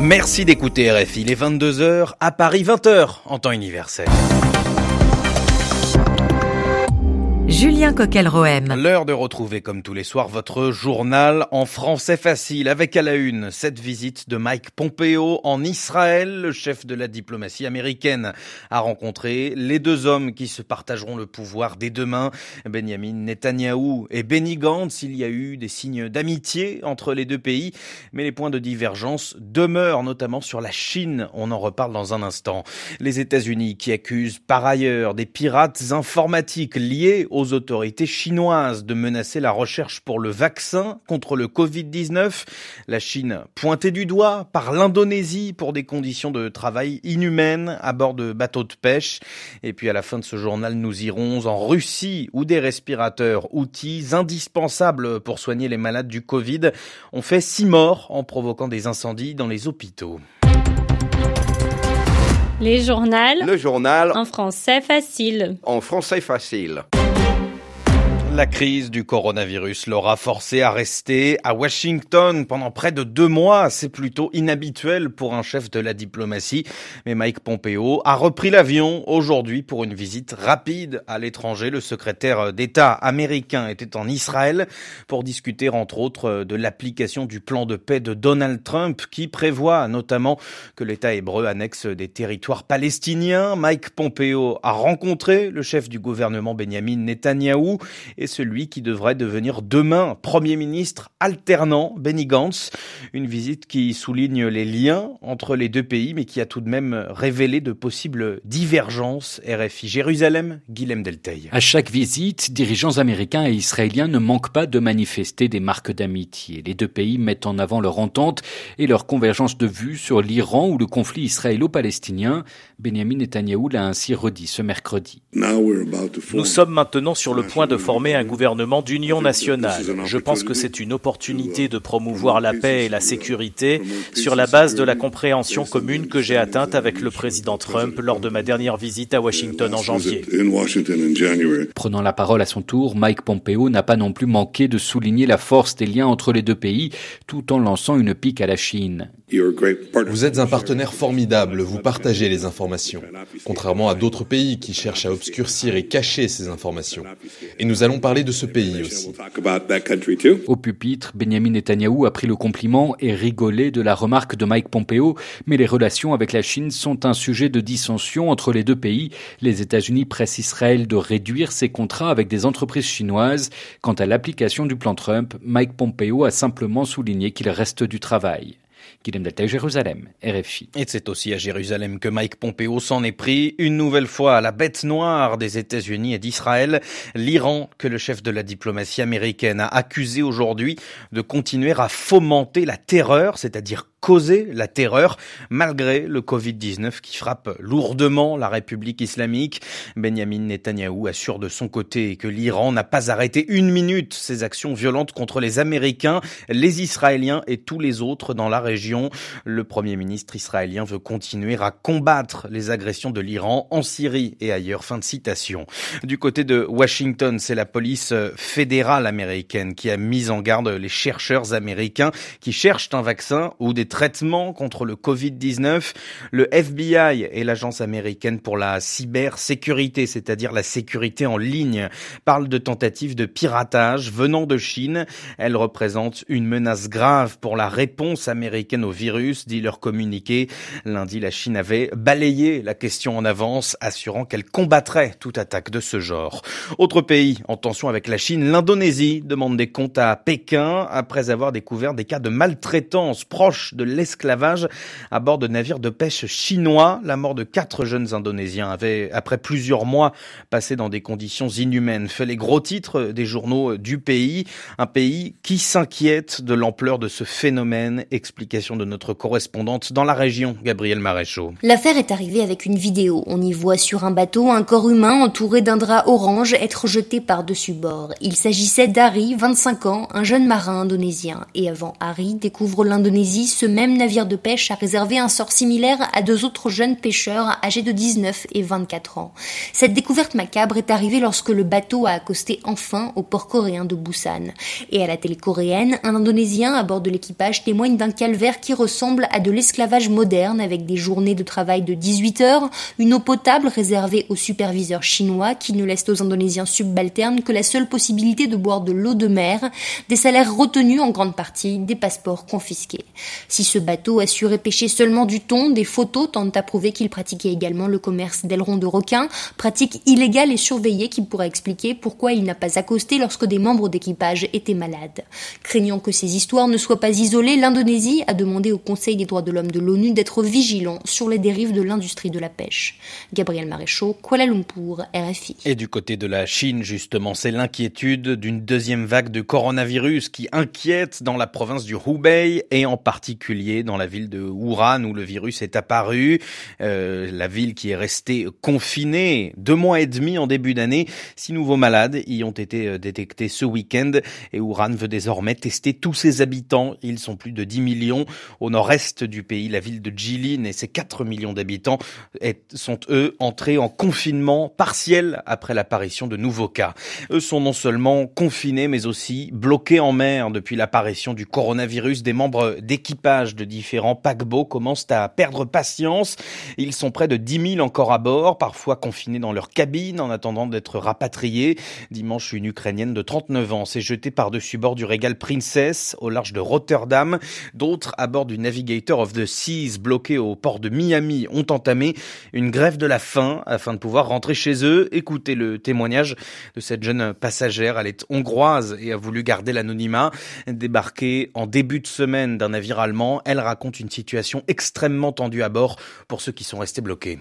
Merci d'écouter RFI, il est 22h, à Paris 20h en temps universel. Julien Coquel-Rohem. L'heure de retrouver comme tous les soirs votre journal en français facile avec à la une cette visite de Mike Pompeo en Israël. Le chef de la diplomatie américaine a rencontré les deux hommes qui se partageront le pouvoir dès demain, Benjamin Netanyahou et Benny Gantz. Il y a eu des signes d'amitié entre les deux pays, mais les points de divergence demeurent, notamment sur la Chine. On en reparle dans un instant. Les États-Unis qui accusent par ailleurs des pirates informatiques liés aux autorités chinoises de menacer la recherche pour le vaccin contre le Covid-19. La Chine pointée du doigt par l'Indonésie pour des conditions de travail inhumaines à bord de bateaux de pêche. Et puis à la fin de ce journal, nous irons en Russie où des respirateurs, outils indispensables pour soigner les malades du Covid, ont fait 6 morts en provoquant des incendies dans les hôpitaux. Les journaux. Le journal. En français facile. En français facile. La crise du coronavirus l'aura forcé à rester à Washington pendant près de 2 mois. C'est plutôt inhabituel pour un chef de la diplomatie. Mais Mike Pompeo a repris l'avion aujourd'hui pour une visite rapide à l'étranger. Le secrétaire d'État américain était en Israël pour discuter entre autres de l'application du plan de paix de Donald Trump qui prévoit notamment que l'État hébreu annexe des territoires palestiniens. Mike Pompeo a rencontré le chef du gouvernement Benjamin Netanyahou et celui qui devrait devenir demain Premier ministre alternant, Benny Gantz. Une visite qui souligne les liens entre les deux pays, mais qui a tout de même révélé de possibles divergences. RFI Jérusalem, Guilhem Delteil. À chaque visite, dirigeants américains et israéliens ne manquent pas de manifester des marques d'amitié. Les deux pays mettent en avant leur entente et leur convergence de vues sur l'Iran ou le conflit israélo-palestinien. Benjamin Netanyahou l'a ainsi redit ce mercredi. Nous sommes maintenant sur le point de former un gouvernement d'union nationale. Je pense que c'est une opportunité de promouvoir la paix et la sécurité sur la base de la compréhension commune que j'ai atteinte avec le président Trump lors de ma dernière visite à Washington en janvier. Prenant la parole à son tour, Mike Pompeo n'a pas non plus manqué de souligner la force des liens entre les deux pays, tout en lançant une pique à la Chine. Vous êtes un partenaire formidable, vous partagez les informations, contrairement à d'autres pays qui cherchent à obscurcir et cacher ces informations. Et nous allons parler de ce pays aussi. Au pupitre, Benjamin Netanyahou a pris le compliment et rigolé de la remarque de Mike Pompeo, mais les relations avec la Chine sont un sujet de dissension entre les deux pays. Les États-Unis pressent Israël de réduire ses contrats avec des entreprises chinoises. Quant à l'application du plan Trump, Mike Pompeo a simplement souligné qu'il reste du travail. Guilhem Delteil, Jérusalem, RFI. Et c'est aussi à Jérusalem que Mike Pompeo s'en est pris une nouvelle fois à la bête noire des États-Unis et d'Israël, l'Iran, que le chef de la diplomatie américaine a accusé aujourd'hui de continuer à fomenter la terreur, c'est-à-dire causer la terreur, malgré le Covid-19 qui frappe lourdement la République islamique. Benjamin Netanyahou assure de son côté que l'Iran n'a pas arrêté une minute ses actions violentes contre les Américains, les Israéliens et tous les autres dans la région. Le Premier ministre israélien veut continuer à combattre les agressions de l'Iran en Syrie et ailleurs. Fin de citation. Du côté de Washington, c'est la police fédérale américaine qui a mis en garde les chercheurs américains qui cherchent un vaccin ou des traitements contre le Covid-19. Le FBI et l'agence américaine pour la cybersécurité, c'est-à-dire la sécurité en ligne, parlent de tentatives de piratage venant de Chine. Elles représentent une menace grave pour la réponse américaine au virus, dit leur communiqué. Lundi, la Chine avait balayé la question en avance, assurant qu'elle combattrait toute attaque de ce genre. Autre pays en tension avec la Chine, l'Indonésie demande des comptes à Pékin après avoir découvert des cas de maltraitance proches de l'esclavage à bord de navires de pêche chinois. La mort de 4 jeunes Indonésiens avait, après plusieurs mois passés dans des conditions inhumaines, fait les gros titres des journaux du pays. Un pays qui s'inquiète de l'ampleur de ce phénomène. Explication de notre correspondante dans la région, Gabrielle Maréchaux. L'affaire est arrivée avec une vidéo. On y voit sur un bateau un corps humain entouré d'un drap orange être jeté par-dessus bord. Il s'agissait d'Harry, 25 ans, un jeune marin indonésien. Et avant Harry découvre l'Indonésie, ce ce même navire de pêche a réservé un sort similaire à 2 autres jeunes pêcheurs âgés de 19 et 24 ans. Cette découverte macabre est arrivée lorsque le bateau a accosté enfin au port coréen de Busan. Et à la télé coréenne, un Indonésien à bord de l'équipage témoigne d'un calvaire qui ressemble à de l'esclavage moderne avec des journées de travail de 18 heures, une eau potable réservée aux superviseurs chinois qui ne laissent aux Indonésiens subalternes que la seule possibilité de boire de l'eau de mer, des salaires retenus en grande partie, des passeports confisqués. Si ce bateau assurait pêcher seulement du thon, des photos tentent à prouver qu'il pratiquait également le commerce d'ailerons de requins, pratique illégale et surveillée qui pourrait expliquer pourquoi il n'a pas accosté lorsque des membres d'équipage étaient malades. Craignant que ces histoires ne soient pas isolées, l'Indonésie a demandé au Conseil des droits de l'homme de l'ONU d'être vigilant sur les dérives de l'industrie de la pêche. Gabriel Maréchaux, Kuala Lumpur, RFI. Et du côté de la Chine, justement, c'est l'inquiétude d'une deuxième vague de coronavirus qui inquiète dans la province du Hubei et en particulier dans la ville de Wuhan où le virus est apparu. La ville qui est restée confinée 2 mois et demi en début d'année. 6 nouveaux malades y ont été détectés ce week-end et Wuhan veut désormais tester tous ses habitants. Ils sont plus de 10 millions. Au nord-est du pays, la ville de Jilin et ses 4 millions d'habitants sont eux entrés en confinement partiel après l'apparition de nouveaux cas. Eux sont non seulement confinés mais aussi bloqués en mer depuis l'apparition du coronavirus. Des membres d'équipage de différents paquebots commencent à perdre patience. Ils sont près de 10 000 encore à bord, parfois confinés dans leur cabine en attendant d'être rapatriés. Dimanche, une Ukrainienne de 39 ans s'est jetée par-dessus bord du Regal Princess au large de Rotterdam. D'autres, à bord du Navigator of the Seas, bloqués au port de Miami, ont entamé une grève de la faim afin de pouvoir rentrer chez eux. Écoutez le témoignage de cette jeune passagère. Elle est hongroise et a voulu garder l'anonymat. Débarquée en début de semaine d'un navire allemand, elle raconte une situation extrêmement tendue à bord pour ceux qui sont restés bloqués.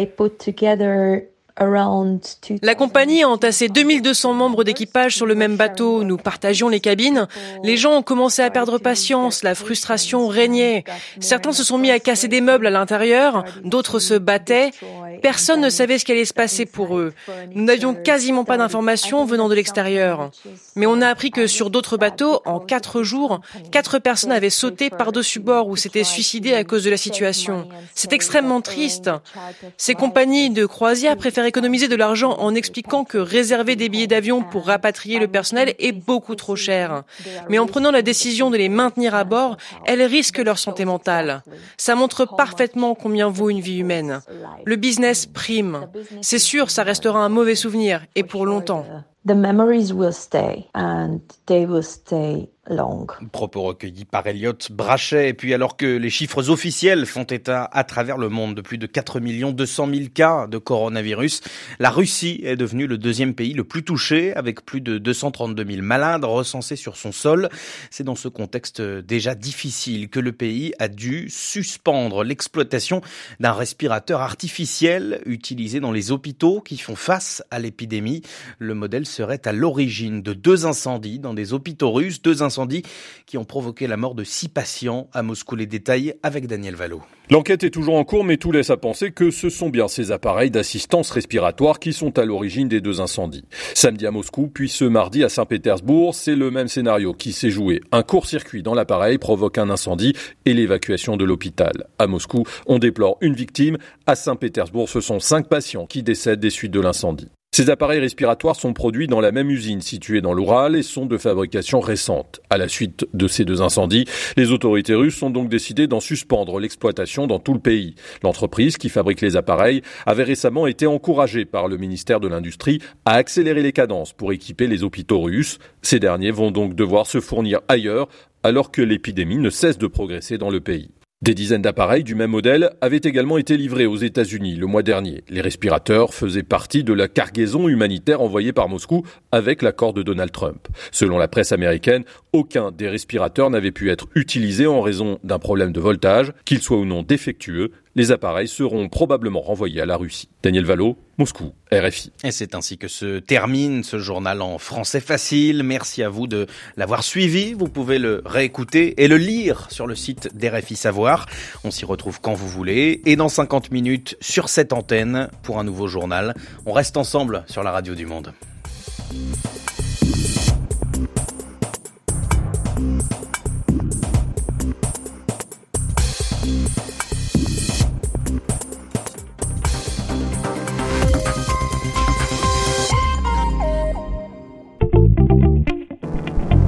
La compagnie a entassé 2200 membres d'équipage sur le même bateau. Nous partagions les cabines. Les gens ont commencé à perdre patience. La frustration régnait. Certains se sont mis à casser des meubles à l'intérieur. D'autres se battaient. Personne ne savait ce qui allait se passer pour eux. Nous n'avions quasiment pas d'informations venant de l'extérieur. Mais on a appris que sur d'autres bateaux, en 4 jours, 4 personnes avaient sauté par-dessus bord ou s'étaient suicidées à cause de la situation. C'est extrêmement triste. Ces compagnies de croisière préfèrent économiser de l'argent en expliquant que réserver des billets d'avion pour rapatrier le personnel est beaucoup trop cher. Mais en prenant la décision de les maintenir à bord, elles risquent leur santé mentale. Ça montre parfaitement combien vaut une vie humaine. Le business prime. C'est sûr, ça restera un mauvais souvenir, et pour longtemps. The memories will stay and they will stay long. Propos recueillis par Elliot Brachet. Et puis alors que les chiffres officiels font état à travers le monde de plus de 4 200 000 cas de coronavirus, la Russie est devenue le 2e pays le plus touché avec plus de 232 000 malades recensés sur son sol. C'est dans ce contexte déjà difficile que le pays a dû suspendre l'exploitation d'un respirateur artificiel utilisé dans les hôpitaux qui font face à l'épidémie. Le modèle serait à l'origine de 2 incendies dans des hôpitaux russes, 2 incendies qui ont provoqué la mort de 6 patients à Moscou. Les détails avec Daniel Vallot. L'enquête est toujours en cours, mais tout laisse à penser que ce sont bien ces appareils d'assistance respiratoire qui sont à l'origine des 2 incendies. Samedi à Moscou, puis ce mardi à Saint-Pétersbourg, c'est le même scénario qui s'est joué. Un court-circuit dans l'appareil provoque un incendie et l'évacuation de l'hôpital. À Moscou, on déplore une victime. À Saint-Pétersbourg, ce sont 5 patients qui décèdent des suites de l'incendie. Ces appareils respiratoires sont produits dans la même usine située dans l'Oural et sont de fabrication récente. À la suite de ces 2 incendies, les autorités russes ont donc décidé d'en suspendre l'exploitation dans tout le pays. L'entreprise qui fabrique les appareils avait récemment été encouragée par le ministère de l'Industrie à accélérer les cadences pour équiper les hôpitaux russes. Ces derniers vont donc devoir se fournir ailleurs alors que l'épidémie ne cesse de progresser dans le pays. Des dizaines d'appareils du même modèle avaient également été livrés aux États-Unis le mois dernier. Les respirateurs faisaient partie de la cargaison humanitaire envoyée par Moscou avec l'accord de Donald Trump. Selon la presse américaine, aucun des respirateurs n'avait pu être utilisé en raison d'un problème de voltage, qu'il soit ou non défectueux. Les appareils seront probablement renvoyés à la Russie. Daniel Vallot, Moscou, RFI. Et c'est ainsi que se termine ce journal en français facile. Merci à vous de l'avoir suivi. Vous pouvez le réécouter et le lire sur le site d'RFI Savoir. On s'y retrouve quand vous voulez. Et dans 50 minutes sur cette antenne pour un nouveau journal. On reste ensemble sur la radio du Monde.